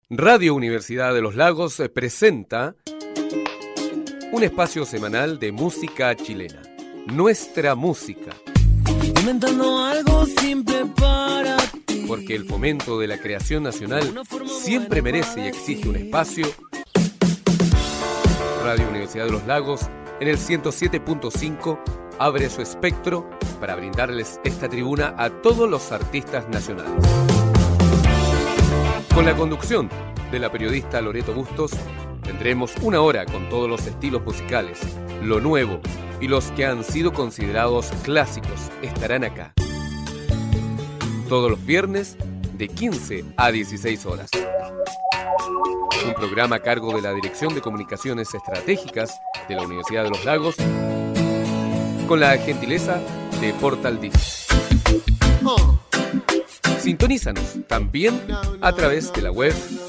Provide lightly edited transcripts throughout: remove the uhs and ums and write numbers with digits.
Radio Universidad de los Lagos presenta un espacio semanal de música chilena. Nuestra música. Inventando algo simple para ti. Porque el fomento de la creación nacional siempre merece y exige un espacio. Radio Universidad de los Lagos, en el 107.5, abre su espectro para brindarles esta tribuna a todos los artistas nacionales. Con la conducción de la periodista Loreto Bustos, tendremos una hora con todos los estilos musicales, lo nuevo y los que han sido considerados clásicos estarán acá. Todos los viernes de 15 a 16 horas. Un programa a cargo de la Dirección de Comunicaciones Estratégicas de la Universidad de los Lagos, con la gentileza de Portal Disc. Sintonízanos también a través de la web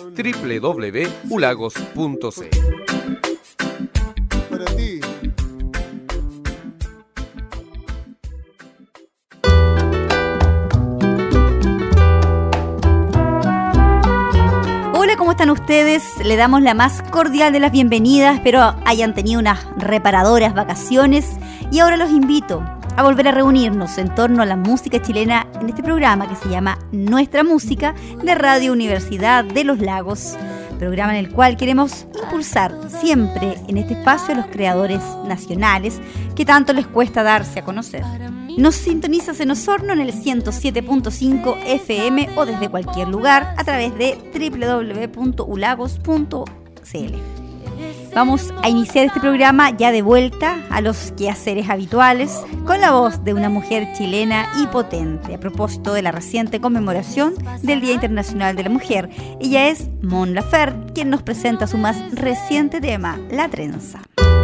www.ulagos.cl. Para ti. Hola, ¿cómo están ustedes? Le damos la más cordial de las bienvenidas. Espero hayan tenido unas reparadoras vacaciones y ahora los invito a volver a reunirnos en torno a la música chilena en este programa que se llama Nuestra Música de Radio Universidad de los Lagos, programa en el cual queremos impulsar siempre en este espacio a los creadores nacionales que tanto les cuesta darse a conocer. Nos sintonizas en Osorno en el 107.5 FM o desde cualquier lugar a través de www.ulagos.cl. Vamos a iniciar este programa ya de vuelta a los quehaceres habituales con la voz de una mujer chilena y potente a propósito de la reciente conmemoración del Día Internacional de la Mujer. Ella es Mon Laferte, quien nos presenta su más reciente tema, La Trenza.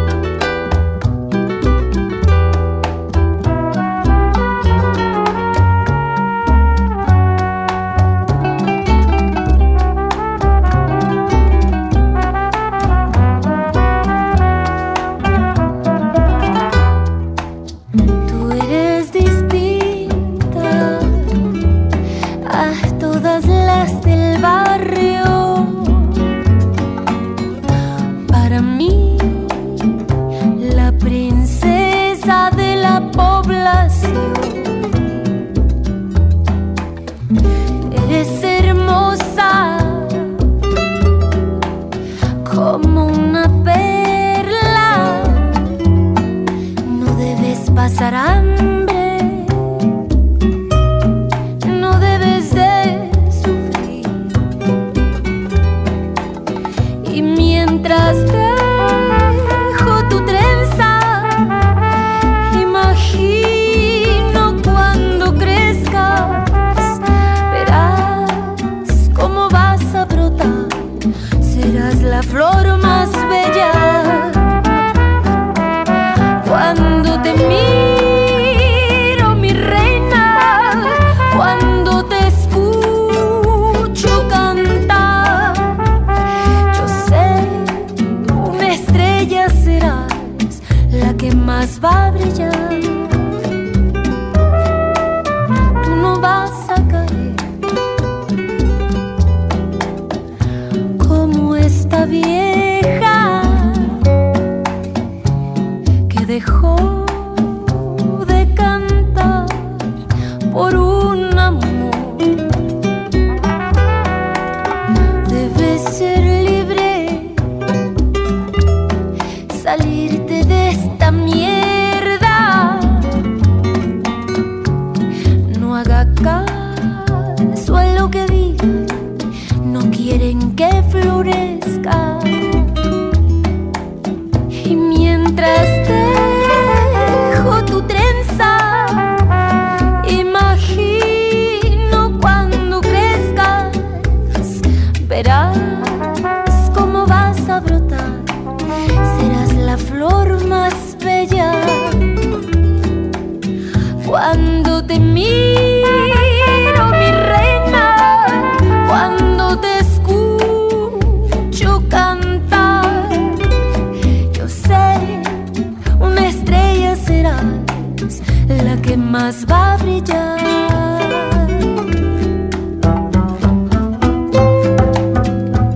más va a brillar.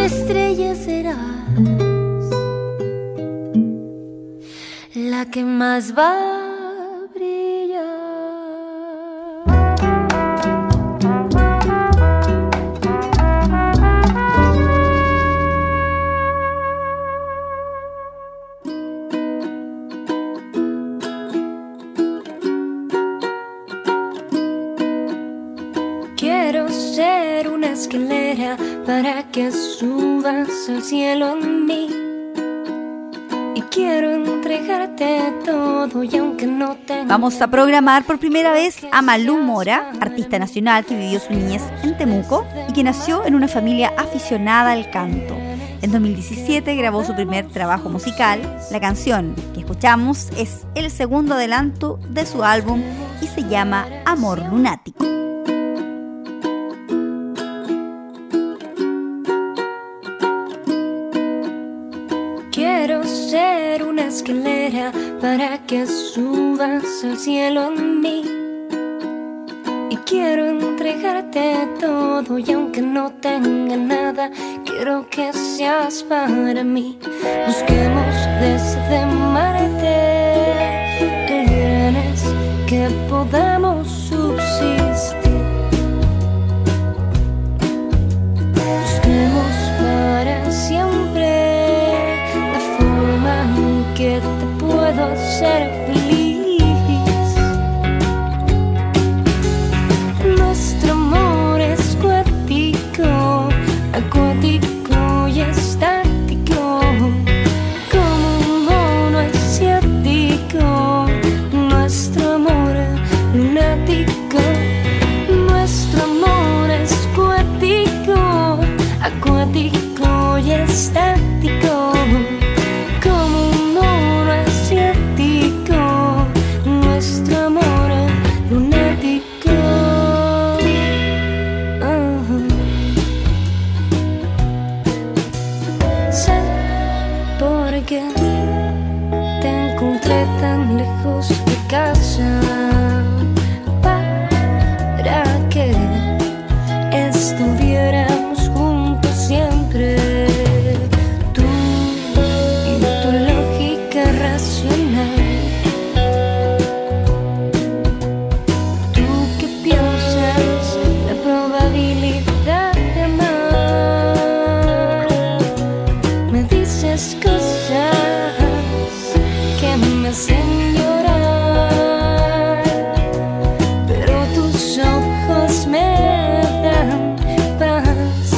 estrella serás, la que más va a brillar. Quiero ser una escalera para que subas al cielo en mí. Y quiero entregarte todo y aunque no tenga... Vamos a programar por primera vez a Malú Mora, artista nacional que vivió su niñez en Temuco y que nació en una familia aficionada al canto. En 2017 grabó su primer trabajo musical. La canción que escuchamos es el segundo adelanto de su álbum y se llama Amor Lunático. Quiero ser una escalera para que subas al cielo en mí. Y quiero entregarte todo y aunque no tenga nada, quiero que seas para mí. Busquemos desde Marte el viernes que podamos subsistir. Busquemos para siempre la forma en que te puedo hacer feliz. Nuestro amor es cuático, acuático y estático, como un mono asiático. Nuestro amor lunático, nuestro amor es cuático, acuático y estático, como un mono asiático. Nuestro amor lunático. Sé por qué te encontré tan lejos de casa, para que estuviéramos juntos siempre. Tú y tu lógica racional. Tú que piensas la probabilidad de amar, me dices cosas que me hacen llorar, pero tus ojos me dan paz.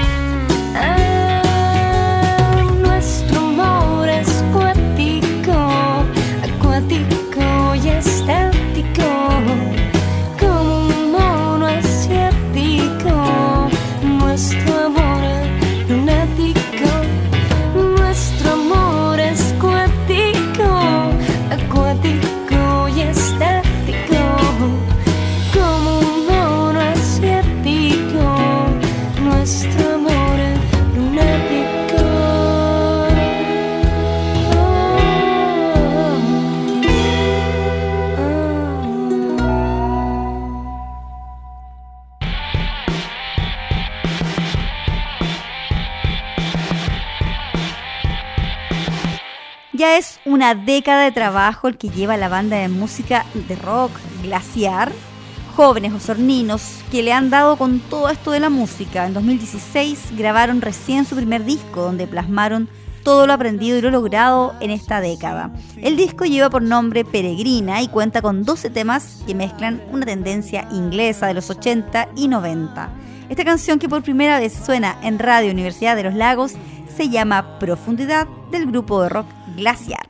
Nuestro amor es cuático, acuático y estático, como un mono asiático. Nuestro amor lunático. Nuestro amor es cuático, acuático y estático, como un mono asiático. Nuestro amor lunático. Ya es una década de trabajo el que lleva la banda de música de rock Glaciar, jóvenes osorninos que le han dado con todo esto de la música. En 2016 grabaron recién su primer disco, donde plasmaron todo lo aprendido y lo logrado en esta década. El disco lleva por nombre Peregrina y cuenta con 12 temas que mezclan una tendencia inglesa de los 80 y 90. Esta canción, que por primera vez suena en Radio Universidad de los Lagos, se llama Profundidad, del grupo de rock Glaciar.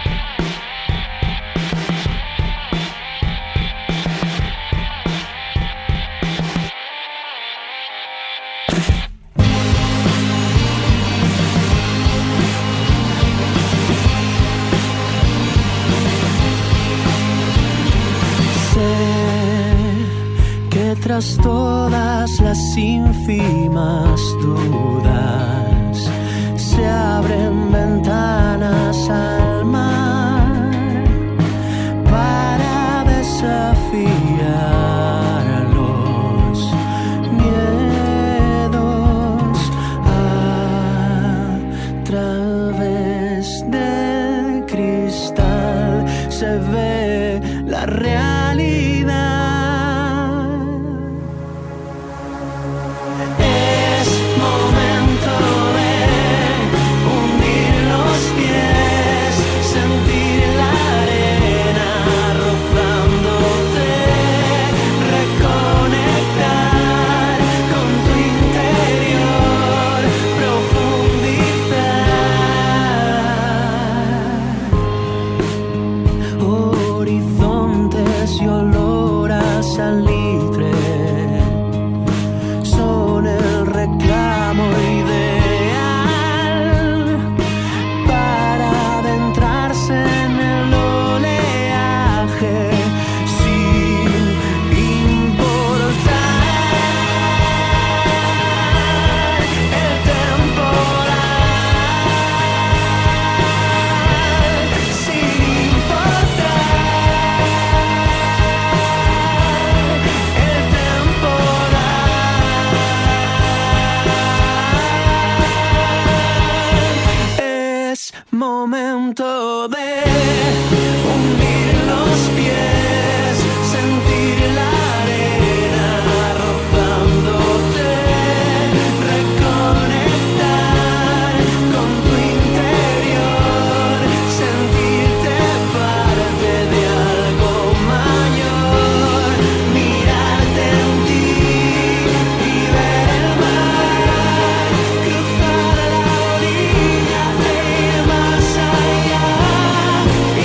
Tras todas las ínfimas dudas se abren ventanas al mar para desafiar los miedos a la realidad. Es momento de hundir los pies, sentir la arena rozándote, reconectar con tu interior, profundizar. Horizontes y olor a salitre son el reclamo ideal para adentrarse en el oleaje sin importar el temporal, sin importar el temporal. Es momento de hundir los pies, sentir la arena rozándote, reconectar con tu interior, sentirte parte de algo mayor, mirarte en ti y ver el mar, cruzar la orilla e ir más allá y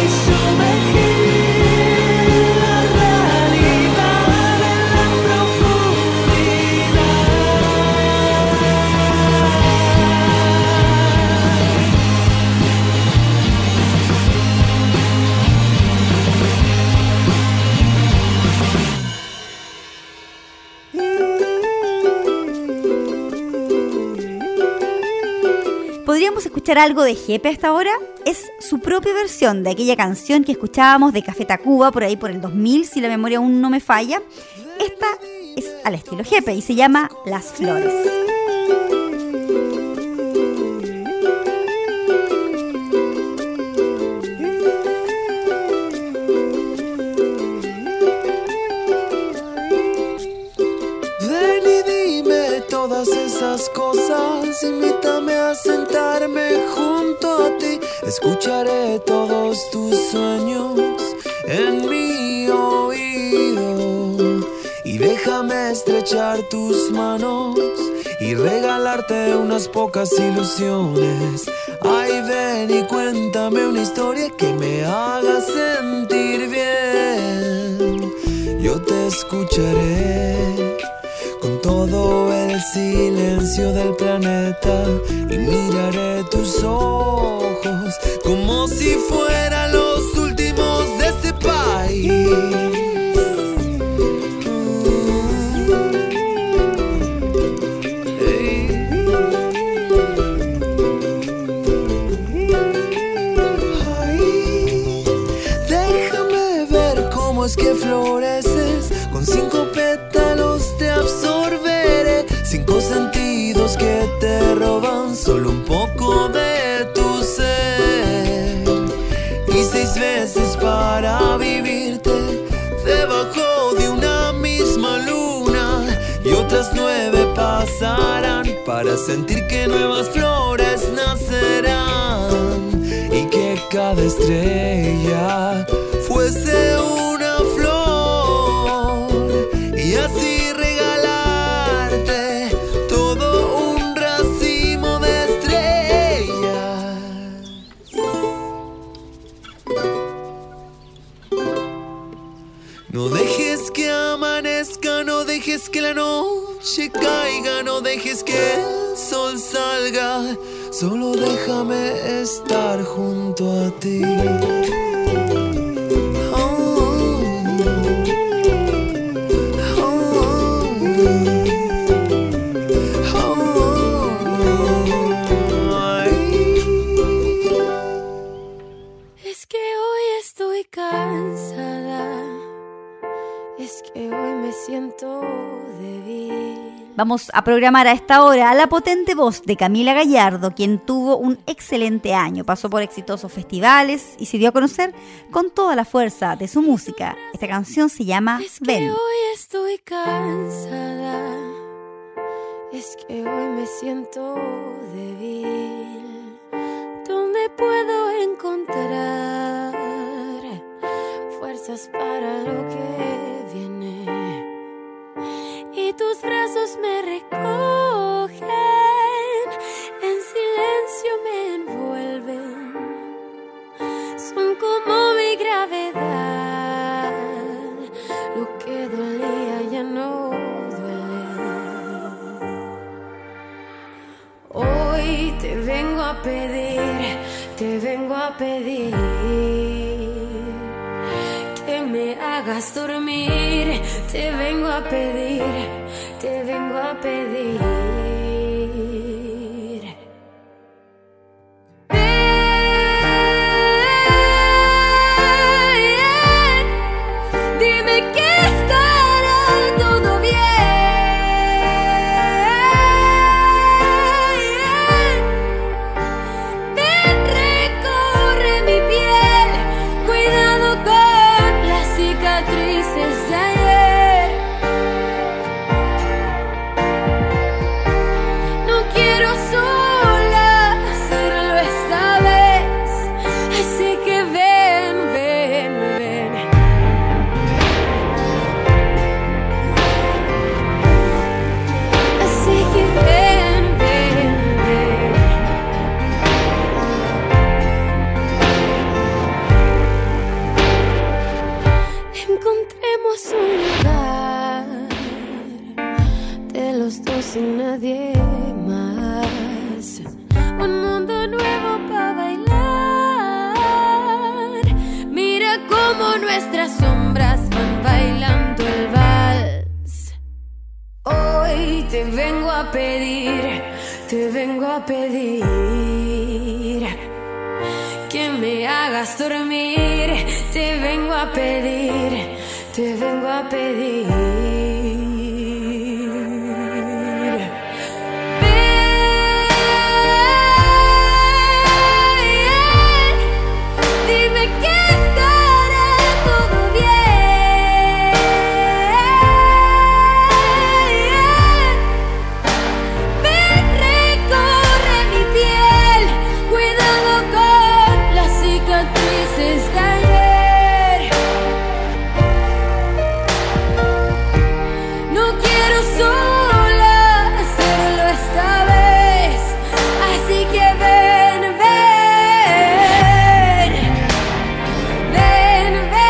sumergir la realidad en la profundidad. ¿Podríamos escuchar algo de Jepe hasta ahora? Es su propia versión de aquella canción que escuchábamos de Café Tacuba por ahí por el 2000, si la memoria aún no me falla. Esta es al estilo Jepe y se llama Las Flores. Ven y dime todas esas cosas, invítame a sentarme junto a ti, escucharé todos tus sueños en mi oído y déjame estrechar tus manos y regalarte unas pocas ilusiones. Ay, ven y cuéntame una historia que me haga sentir bien. Yo te escucharé con todo el silencio del planeta y miraré tus ojos como si fueran los últimos de este país. Ay, déjame ver cómo es que floreces. Con 5 pétalos te absorberé, 5 sentidos que te roban solo un poco de tu ser, y 6 veces para vivirte debajo de una misma luna, y otras 9 pasarán para sentir que nuevas flores nacerán y que cada estrella fuese una flor, y así regalarte todo un racimo de estrellas. No dejes que amanezca, no dejes que la noche caiga, no dejes que el sol salga, solo déjame estar junto a ti. Es que hoy estoy cansada, es que hoy me siento débil. Vamos a programar a esta hora a la potente voz de Camila Gallardo, quien tuvo un excelente año. Pasó por exitosos festivales y se dio a conocer con toda la fuerza de su música. Esta canción se llama Ven. Es que hoy estoy cansada, es que hoy me siento débil. ¿Dónde puedo encontrar fuerzas para lo que viene? Y tus brazos me recogen, en silencio me envuelven, son como mi gravedad, lo que dolía ya no duele. Hoy te vengo a pedir que me hagas dormir, te vengo a pedir. Dime que estará todo bien. Ven, recorre mi piel, cuidado con las cicatrices de ayer. No quiero sola hacerlo esta vez, así que ven, ven, ven. Así que ven, ven, ven. Encontremos un lugar de los dos y nadie más, un mundo nuevo para bailar. Mira cómo nuestras sombras van bailando el vals. Hoy te vengo a pedir que me hagas dormir, te vengo a pedir. Dime que estará todo bien. Ven, recorre mi piel, cuidado con las cicatrices de ayer. No quiero sola hacerlo esta vez, así que ven, ven. Ven, ven.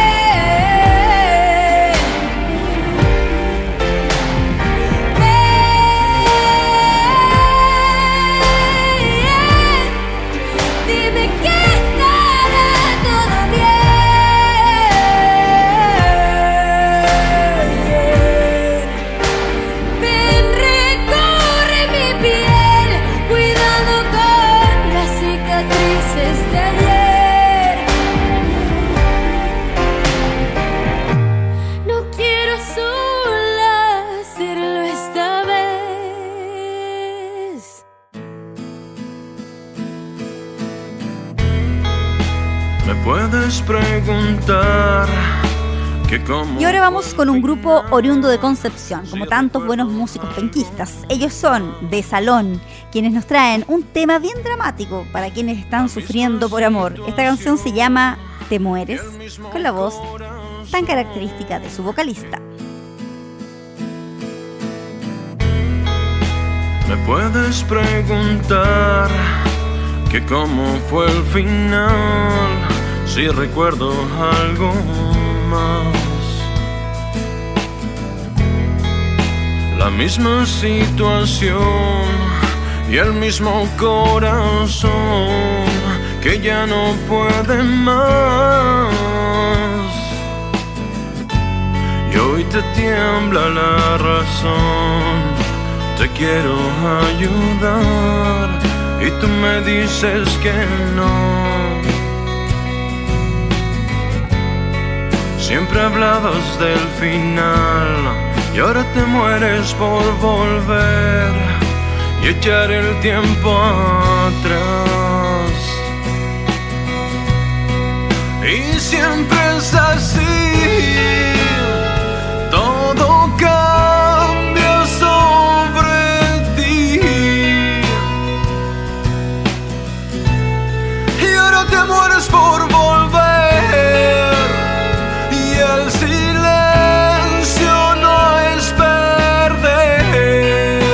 Ven. Dime que estará todo bien. Ven, recorre mi piel, cuidado con las cicatrices de ayer. No quiero sola hacerlo esta vez. Me puedes preguntar que cómo. Y ahora vamos con un grupo oriundo de Concepción, como tantos buenos músicos penquistas. Ellos son De Salón, quienes nos traen un tema bien dramático para quienes están sufriendo por amor. Esta canción se llama Te Mueres, con la voz tan característica de su vocalista. Me puedes preguntar que cómo fue el final, si recuerdo algo más. La misma situación y el mismo corazón que ya no puede más. Y hoy te tiembla la razón. Te quiero ayudar y tú me dices que no. Siempre hablabas del final, y ahora te mueres por volver y echar el tiempo atrás. Y siempre es así, todo cambia sobre ti. Y ahora te mueres por volver y el silencio no es perder.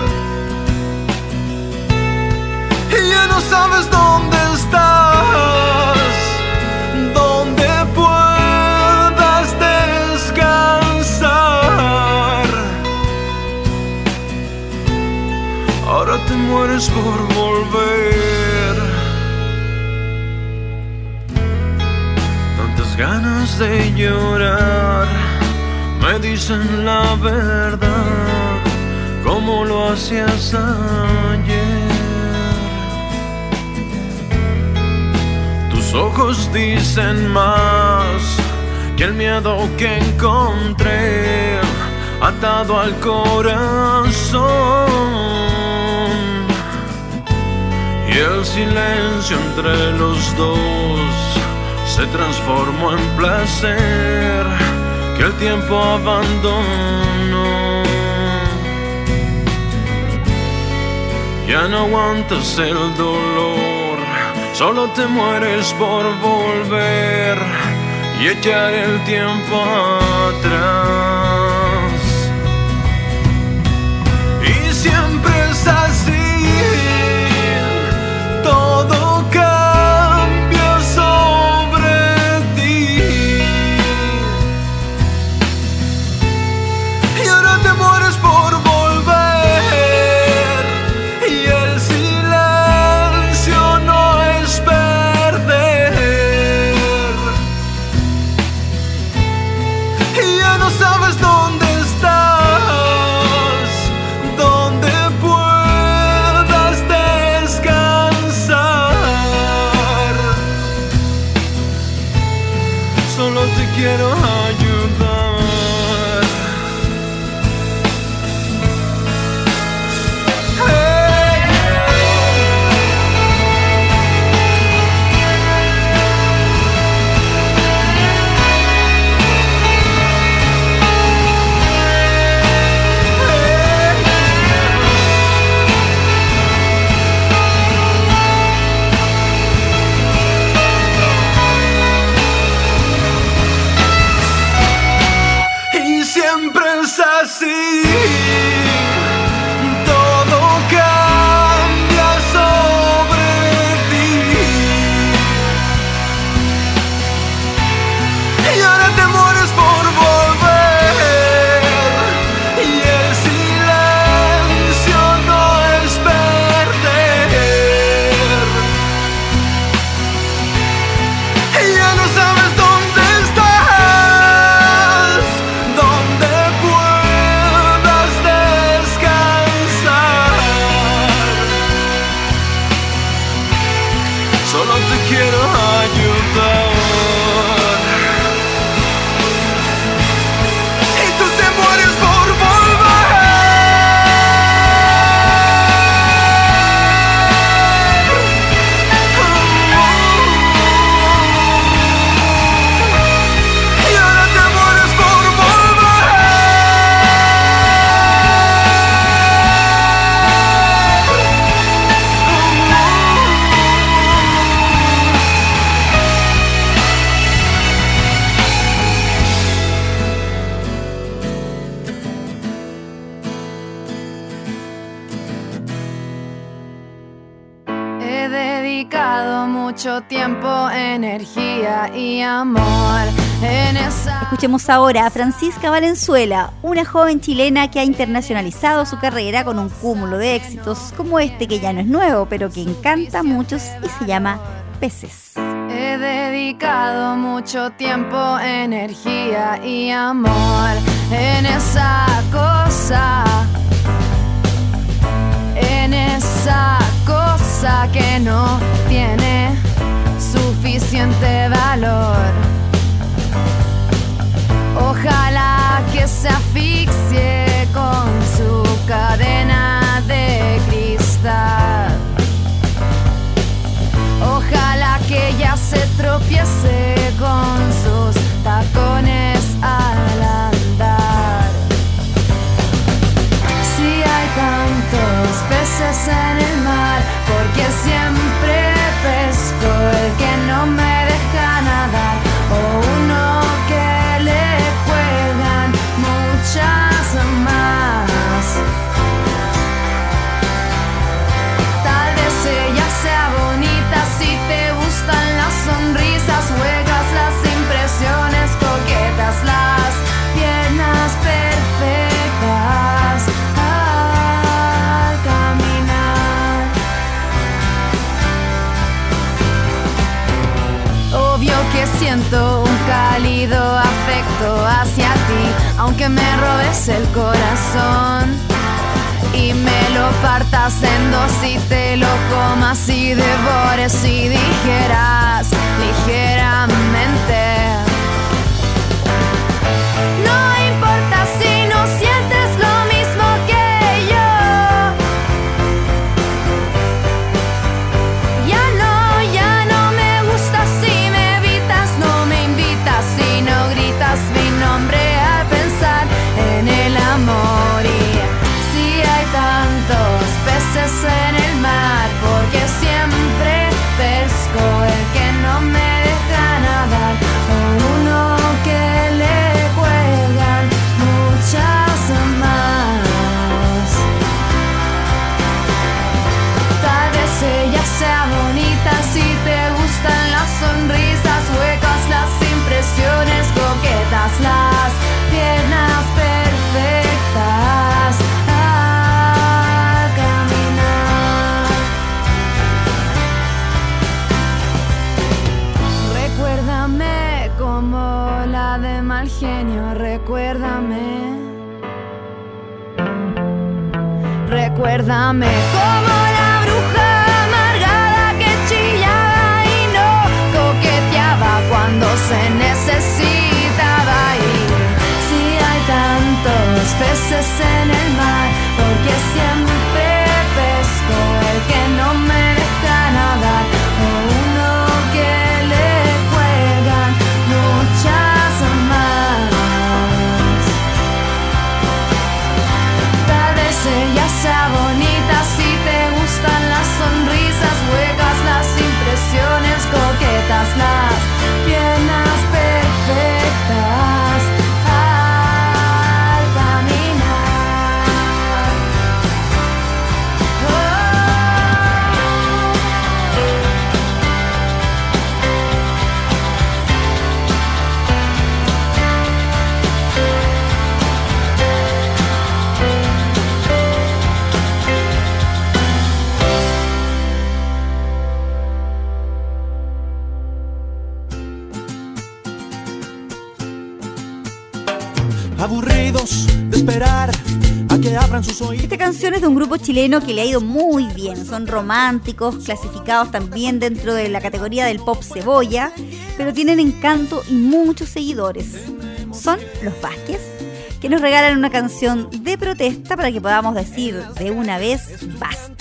Y ya no sabes dónde estás, donde puedas descansar. Ahora te mueres por volver. Tantas ganas de llorar me dicen la verdad, como lo hacías ayer. Tus ojos dicen más que el miedo que encontré atado al corazón. Y el silencio entre los dos se transformó en placer que el tiempo abandonó. Ya no aguantas el dolor, solo te mueres por volver y echar el tiempo atrás. Y siempre es así, todo cambia sobre ti. Y ahora te mueres por volver y el silencio no es perder. Y ya no sabes dónde estás, donde puedas descansar. Solo te quiero ayudar. Y siempre es así, todo cambia sobre ti. Y ahora te mueres por volver y el silencio no es perder. Y ya no sabes dónde estás, donde puedas descansar. Solo te quiero ayudar. Y tú te mueres por volver. Y ahora te mueres por volver. He dedicado mucho tiempo, energía y amor en esa... Escuchemos ahora a Francisca Valenzuela, una joven chilena que ha internacionalizado su carrera con un cúmulo de éxitos como este que ya no es nuevo, pero que encanta a muchos y se llama Peces. He dedicado mucho tiempo, energía y amor en esa cosa, en esa cosa que no tiene suficiente valor. Ojalá que se asfixie con su cadena de cristal. Ojalá que ella se tropiece con sus tacones al andar. Si hay tantos peces en el mar, porque siempre pesco el que no me deja nadar, o uno que le juegan muchas más. Tal vez ella sea bonita si te gustan las sonrisas huecas, las impresiones coquetas, las piernas perfectas al caminar. Obvio que siento un cálido afecto hacia ti, aunque me robes el corazón y me lo partas en dos y te lo comas y devores y dijeras ligeramente: no importa si no sientes lo mismo que yo. Ya no me gusta si me evitas, no me invitas si no gritas mi nombre al pensar en el amor. Y si hay tantos peces en el mar, porque siempre pesco el que no me deja nadar, o uno que le juegan muchas más. Tal vez ella sea bonita si te gustan las sonrisas huecas, las impresiones coquetas, las piernas perfectas al caminar. Recuérdame como la de mal genio, recuérdame. Recuérdame como la bruja amargada que chillaba y no coqueteaba cuando se necesitaba. Y si hay tantos peces en el mar, porque siempre pesco el que no me deja nadar, o uno que le juegan muchas más. Tal vez ella sea bonita si te gustan las sonrisas huecas, las impresiones coquetas, las piernas perfectas al caminar. Aburridos de esperar a que abran sus oídos. Esta canción es de un grupo chileno que le ha ido muy bien. Son románticos, clasificados también dentro de la categoría del pop cebolla, pero tienen encanto y muchos seguidores. Son Los Vázquez, que nos regalan una canción de protesta para que podamos decir de una vez basta.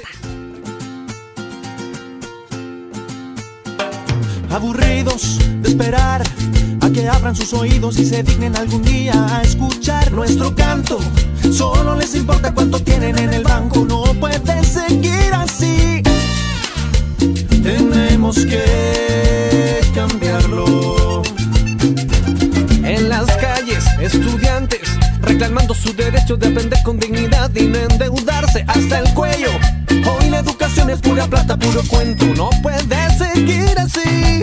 Aburridos de esperar a que abran sus oídos y se dignen algún día a escuchar nuestro canto. Solo les importa cuánto tienen en el banco. No puede seguir así. Tenemos que cambiarlo. En las calles, estudiantes reclamando su derecho de aprender con dignidad y no endeudarse hasta el cuello. Hoy la educación es pura plata, puro cuento. No puede seguir así.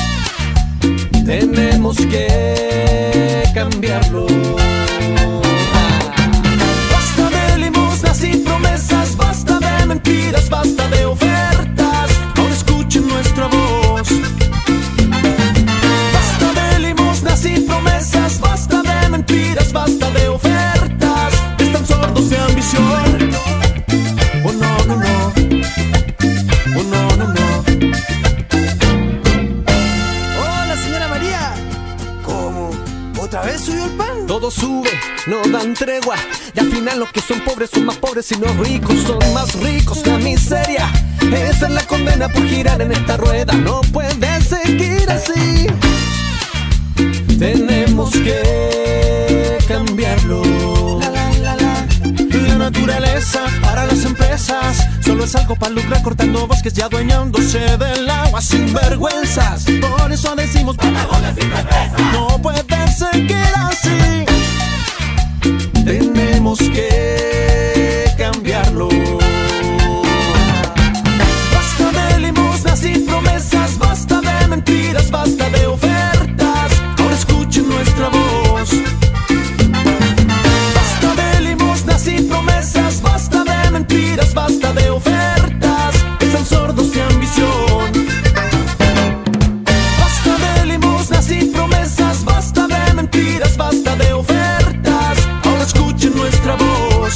Tenemos que cambiarlo. Basta de limosnas y promesas, basta de mentiras, basta de ofertas. Ahora escuchen nuestra voz. Basta de limosnas y promesas, basta de mentiras, basta de ofertas. Están sordos de ambición. Oh no, no, no. Oh no, no, no. Hola, señora María. ¿Cómo? todo sube, no dan tregua. Y al final los que son pobres son más pobres y los ricos son más ricos. La miseria, esa es la condena por girar en esta rueda. No puede seguir así. Tenemos que cambiarlo. La naturaleza para las empresas solo es algo para lucrar, cortando bosques y adueñándose del agua sin vergüenzas. Por eso decimos Patagones sin represas. No puede seguir así. Tenemos que cambiarlo. Basta de limosnas y promesas, basta de mentiras, basta de ofertas. Ahora escuchen nuestra voz. Basta de limosnas y promesas, basta de mentiras, basta de ofertas. Están sordos de ambición. Basta de limosnas y promesas, basta de mentiras, basta de ofertas. Ahora escuchen nuestra voz.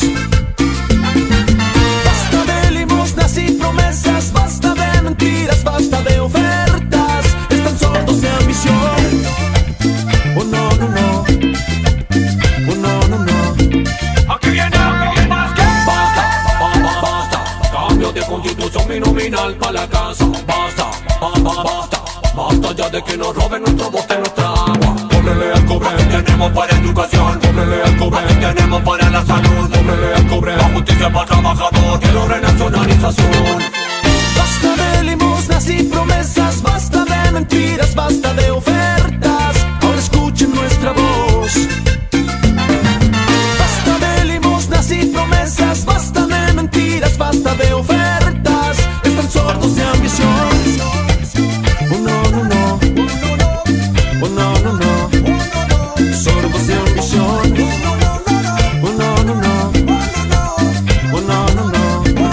Basta de limosnas y promesas, basta de mentiras, basta de ofertas. Están sordos de ambición. Oh no, no, no. Oh no, no, no. Aquí viene, basta, basta. Cambio de constitución binominal para la casa. Basta, basta. Basta ya de que nos roben nuestro bote, nuestra agua. Cóbrele al cobre, tenemos para educación. Cóbrele al cobre, tenemos para la salud. Cóbrele al cobre, la justicia para el trabajador. Quiero renacionalización. Basta de limosnas y promesas, basta de mentiras, basta de ofertas. Ahora escuchen nuestra voz. Basta de limosnas y promesas, basta de mentiras, basta de ofertas. Están sordos de ambición. Oh no, no, no. Oh no, no, no. Sordos de ambición. Oh no, no, no. Oh no, no, no.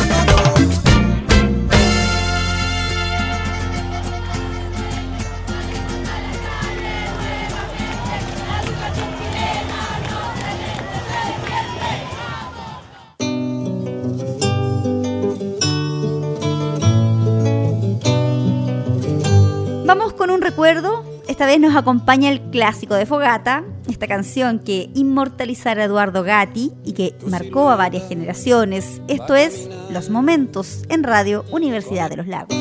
Vamos con un recuerdo. Esta vez nos acompaña el clásico de Fogata, esta canción que inmortalizara Eduardo Gatti y que marcó a varias generaciones. Esto es Los Momentos en Radio Universidad de los Lagos.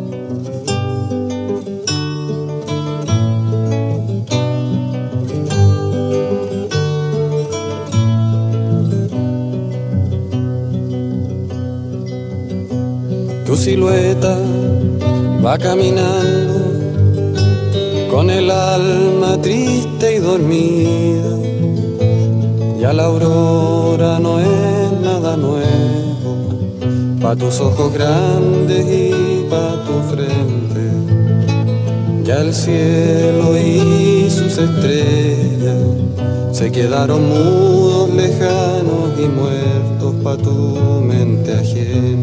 Tu silueta va caminando con el alma triste y dormida. Ya la aurora no es nada nuevo, pa' tus ojos grandes y pa' tu frente. Ya el cielo y sus estrellas se quedaron mudos, lejanos y muertos pa' tu mente ajena.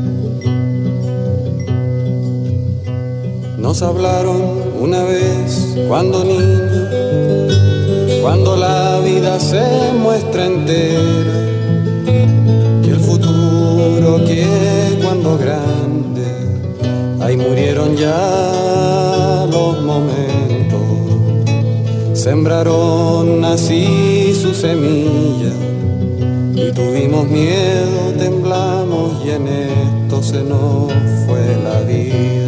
Nos hablaron una vez cuando niños, cuando la vida se muestra entera, y el futuro que cuando grande, ahí murieron ya los momentos. Sembraron así su semilla y tuvimos miedo, temblamos y en esto se nos fue la vida.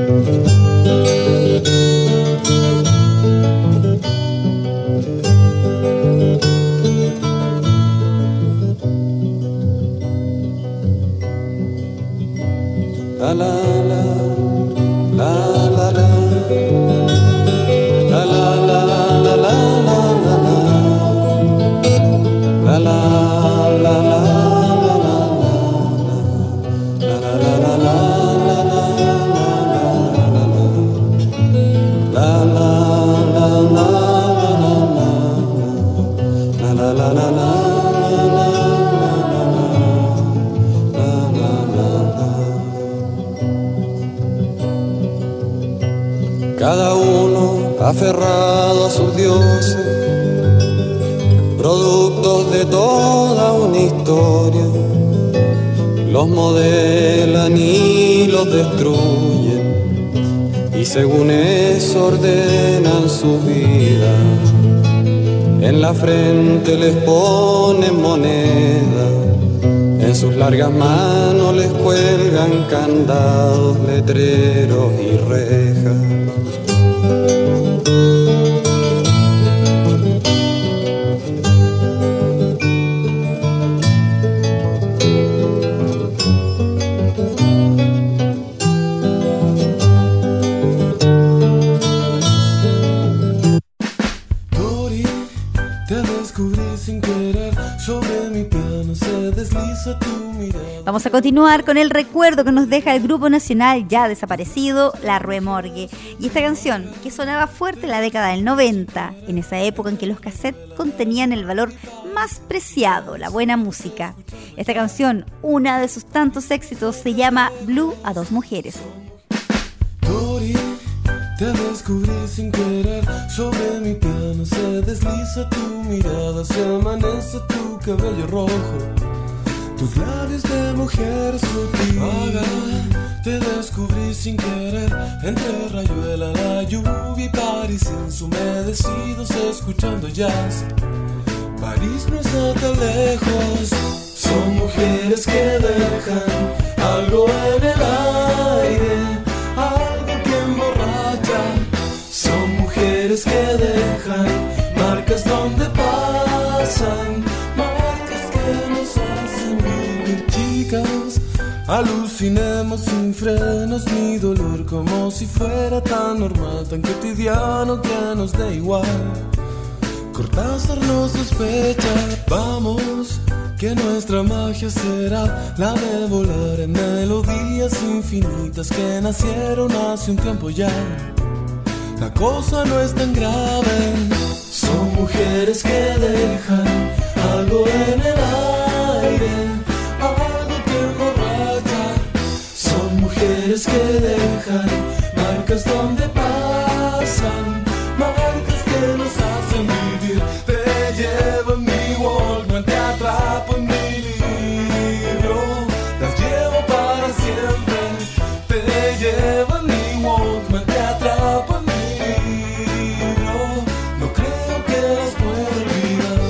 La la la, la la la, la la la, la la la, la la la, cada uno aferrado a sus dioses, productos de toda una historia, los modelan y los destruyen, y según eso ordenan sus vidas. en la frente les ponen moneda, en sus largas manos les cuelgan candados, letreros y rejas. Vamos a continuar con el recuerdo que nos deja el grupo nacional ya desaparecido, La Rue Morgue. Y esta canción, que sonaba fuerte en la década del 90, en esa época en que los cassettes contenían el valor más preciado, la buena música. Esta canción, una de sus tantos éxitos, se llama Blue a dos mujeres. Tori, te descubrí sin querer, sobre mi piano se desliza tu mirada, se amanece tu cabello rojo. Tus labios de mujer sutil. Vaga, te descubrí sin querer, entre Rayuela, la lluvia y París ensumedecidos escuchando jazz. París no está tan lejos, son mujeres que dejan algo en el aire, algo que emborracha. Son mujeres que dejan marcas donde pasan, alucinemos sin frenos ni dolor, como si fuera tan normal, tan cotidiano que nos dé igual. Cortázar no sospecha, vamos, que nuestra magia será la de volar en melodías infinitas que nacieron hace un tiempo ya. La cosa no es tan grave, son mujeres que dejan algo en el aire, mujeres que dejan marcas donde pasan, marcas que nos hacen vivir. Te llevo en mi Walkman, te atrapo en mi libro, las llevo para siempre. Te llevo en mi Walkman, te atrapo en mi libro, no creo que las pueda olvidar.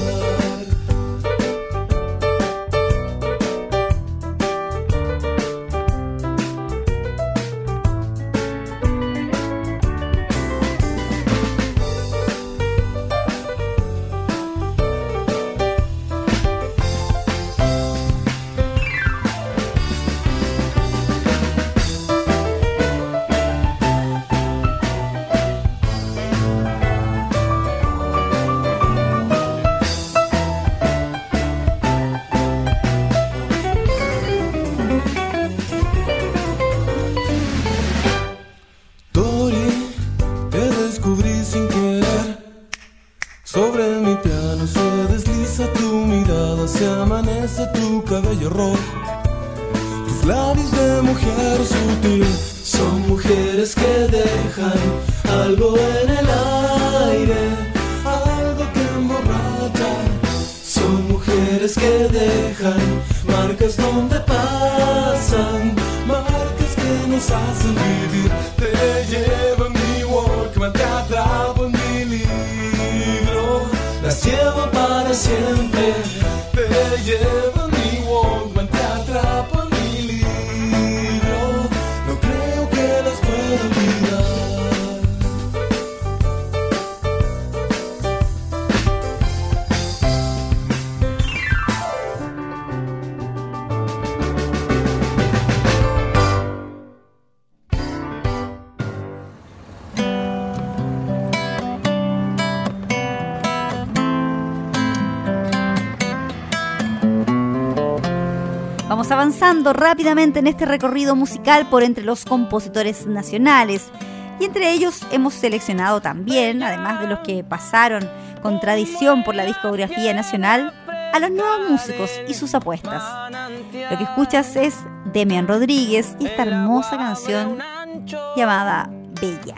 Vamos avanzando rápidamente en este recorrido musical por entre los compositores nacionales. Y entre ellos hemos seleccionado también, además de los que pasaron con tradición por la discografía nacional, a los nuevos músicos y sus apuestas. Lo que escuchas es Demian Rodríguez y esta hermosa canción llamada Bella.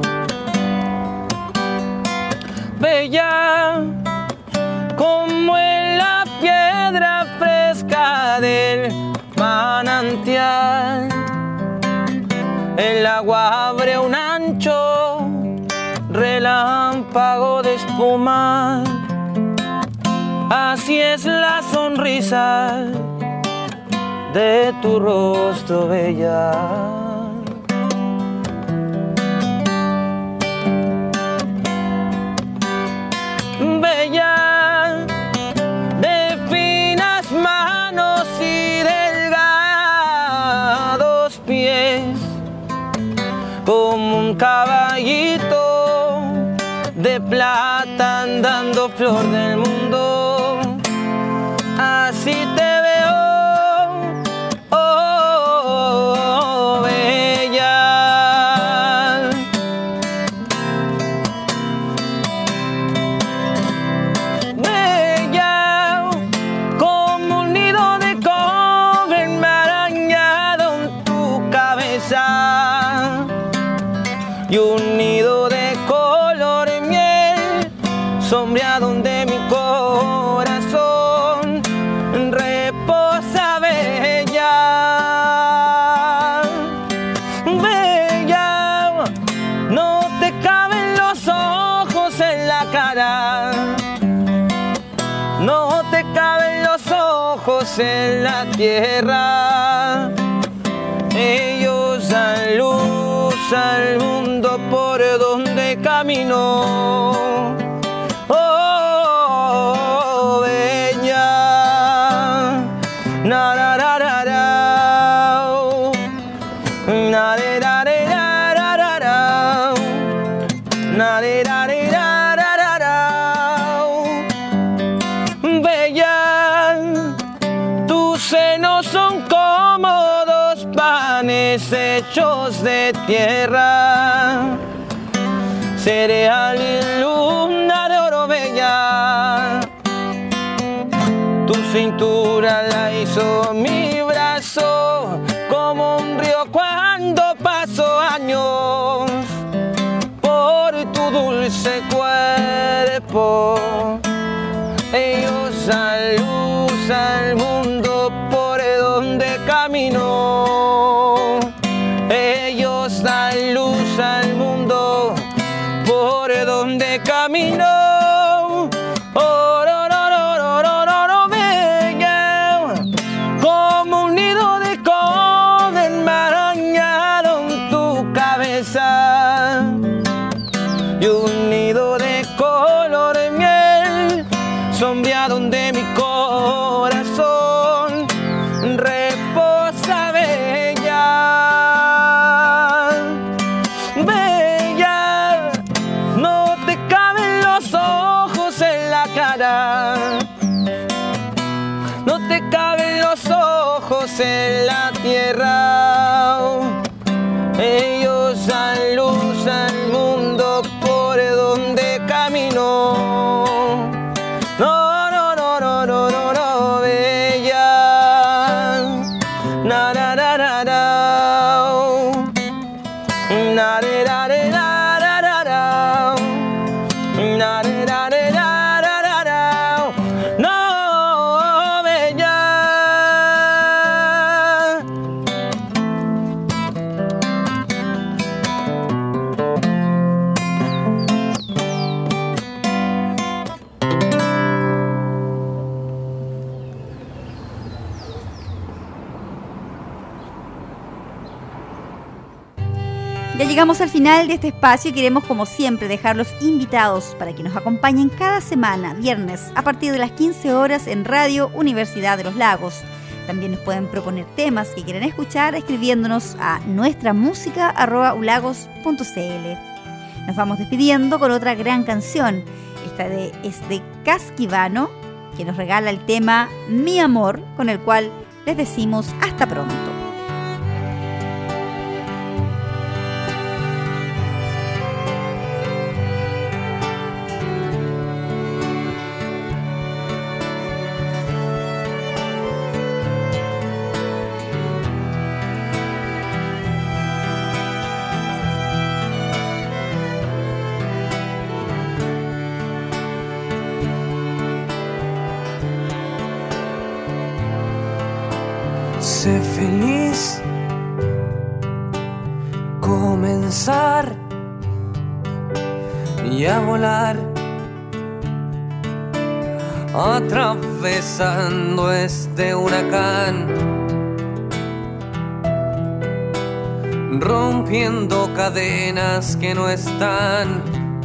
Bella como sobre un ancho relámpago de espuma. Así es la sonrisa de tu rostro, bella. Bella, de finas manos y delgados pies, como un caballito de plata andando flor del mundo. Así te veo, oh, bella. Bella, como un nido de cobre enmarañado en tu cabeza y un nido de color miel sombreado donde mi corazón reposa, bella. Bella, no te caben los ojos en la cara, no te caben los ojos en la tierra. Ellos dan luz al mundo por donde camino. Oh, bella. Na na na na na. Na na na na na na. Na na na na na. Bella, tus senos son como dos panes hechos de tierra, cereal y luna de oro, bella. Tu cintura la hizo mi brazo, como un río cuando paso años por tu dulce cuerpo. Ellos dan luz al mundo por donde camino. Ellos dan luz al mundo por donde camino. Oh, no, no, no, no, no, no, no, bella, como un nido de cobre enmarañado en tu cabeza y un nido de color miel sombreado donde mi corazón reposa, bella. Bella, no te caben los ojos en la cara, no te caben los ojos en la tierra. Ellos dan luz al mundo por donde camino. No, no, no, no, no, no, no, bella. Na, na, na, na, na. Na, de, da, de, da, da, da, da. Na, de, da, de, da, da, da, da. No, bella. Ya llegamos al final de este espacio y queremos, como siempre, dejarlos invitados para que nos acompañen cada semana, viernes, a partir de las 15 horas en Radio Universidad de los Lagos. También nos pueden proponer temas que quieran escuchar escribiéndonos a nuestramusica@ulagos.cl. Nos vamos despidiendo con otra gran canción. Esta es de Casquivano, que nos regala el tema Mi Amor, con el cual les decimos hasta pronto. Sé feliz, pensar y a volar, atravesando este huracán, rompiendo cadenas que no están.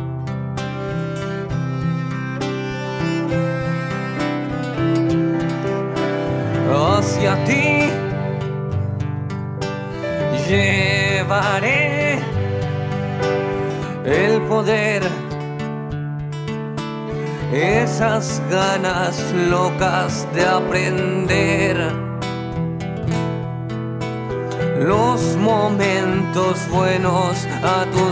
Hacia ti llevaré el poder, esas ganas locas de aprender, los momentos buenos a tus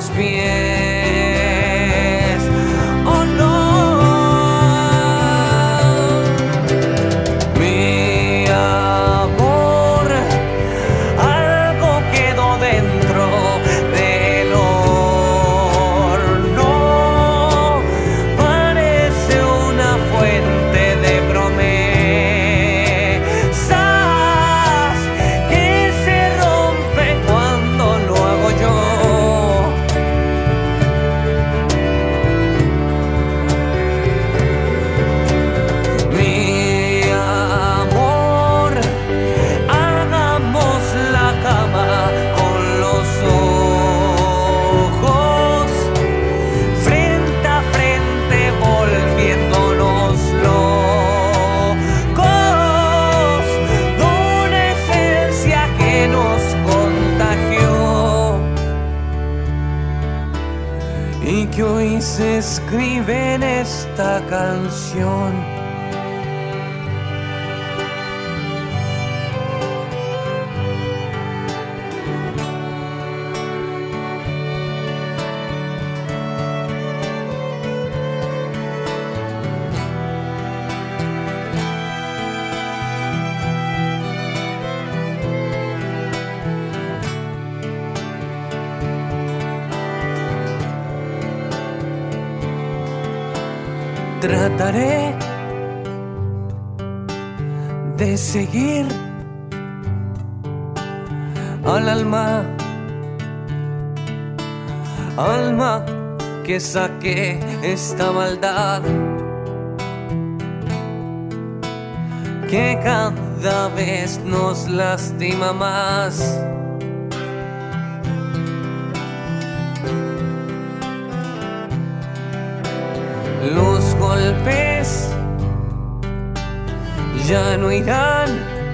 pies. Oh no, mi amor, algo quedó dentro del horno, parece una fuente de promesas que se rompen cuando lo hago yo. Mi amor, hagamos la cama con los ojos frente a frente, volviéndonos locos de una esencia que nos contagió y que hoy se escribe en esta canción. Trataré de seguir al alma que saque esta maldad que cada vez nos lastima más. Los golpes ya no irán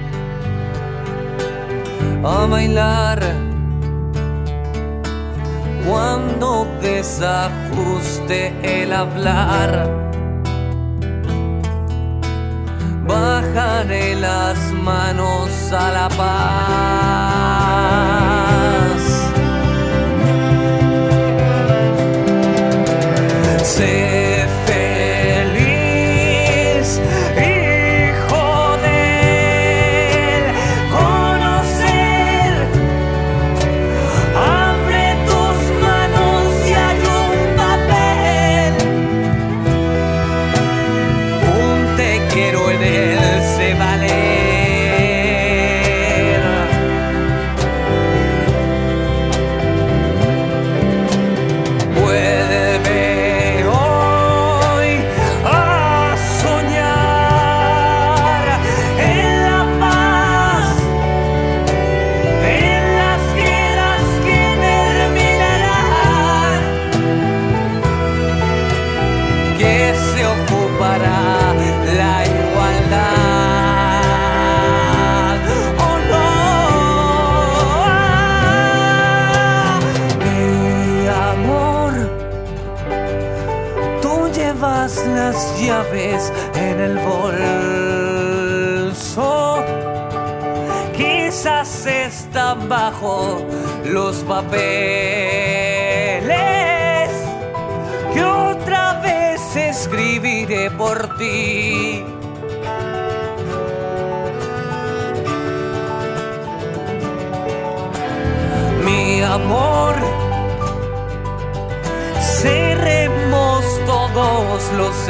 a bailar cuando desajuste el hablar. Bajaré las manos a la paz. Sé feliz, hijo de él, conocer. Abre tus manos y hay un papel. Un te quiero en él se vale. Las llaves en el bolso, quizás están bajo los papeles que otra vez escribiré por ti. Mi amor, cerremos todos los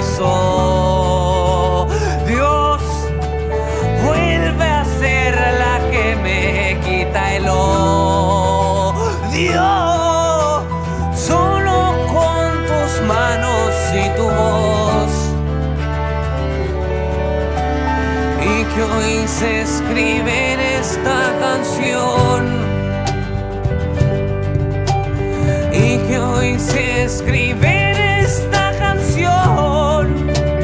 episodios. Vuelve a ser la que me quita el odio. hoy se escribe en esta canción, y que hoy se escribe en esta canción,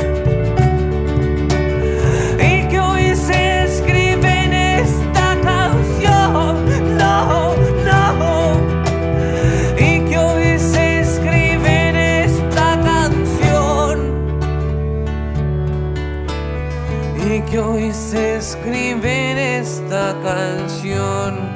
y que hoy se escribe en esta canción, no, no, y que hoy se escribe en esta canción, y que hoy se escribe en esta canción.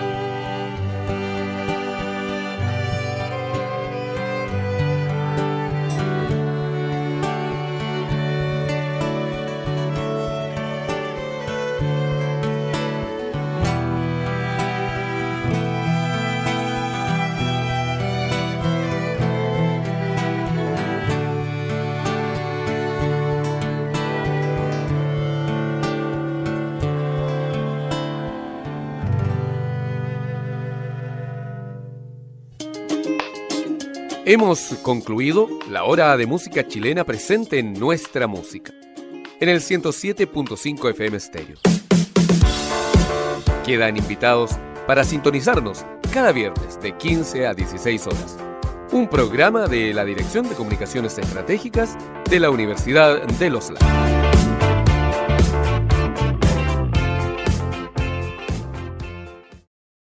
Hemos concluido la hora de música chilena presente en Nuestra Música, en el 107.5 FM Stereo. Quedan invitados para sintonizarnos cada viernes de 15 a 16 horas. Un programa de la Dirección de Comunicaciones Estratégicas de la Universidad de Los Lagos.